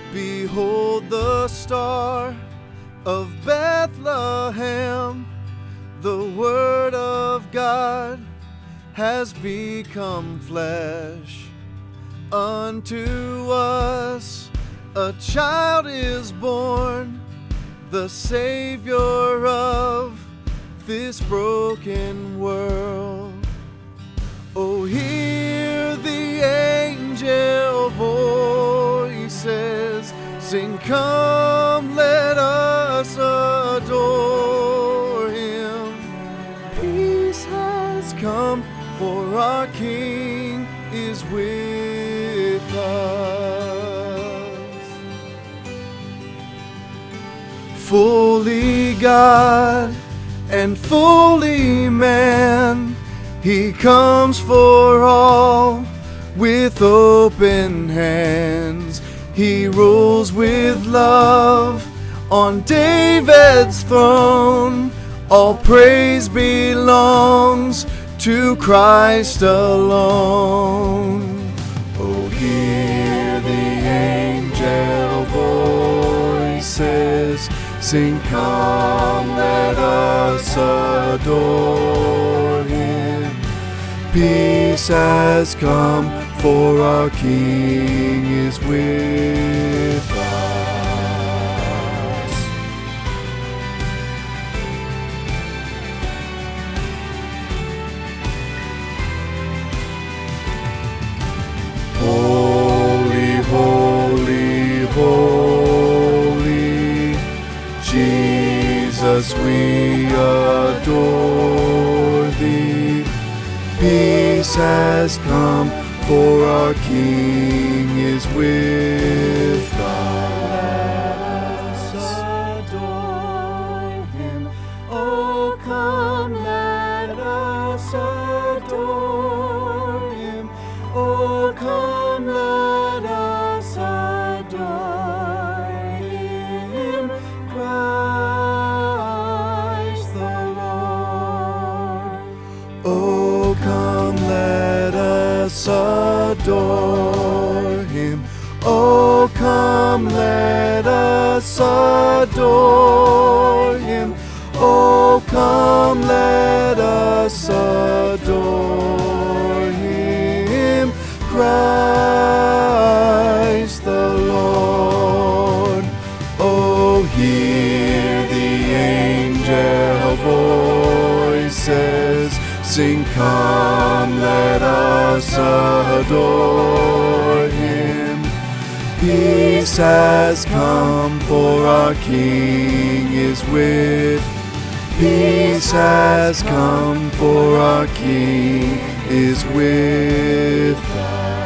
Behold the star of Bethlehem, the Word of God has become flesh. Unto us a child is born, the Savior of this broken world. Oh, hear the angel voices sing, come, let us adore him. Peace has come, for our King is with us. Fully God and fully man, he comes for all with open hands. He rules with love on David's throne. All praise belongs to Christ alone. Oh, hear the angel voices sing, come, let us adore him. Peace has come, for our King is with us. Holy, holy, holy, Jesus, we adore thee. Peace has come, for our King is with us. Let us adore him. Oh, come, let us adore him. Oh, come, let us adore him. Christ the Lord. Oh, come, let us adore him. Oh, come, let us adore him. Oh, come, let us adore him. Christ the Lord. Oh, hear the angel voices sing, come, let us adore him. Peace has come, for our King is with. Peace has come, for our King is with us.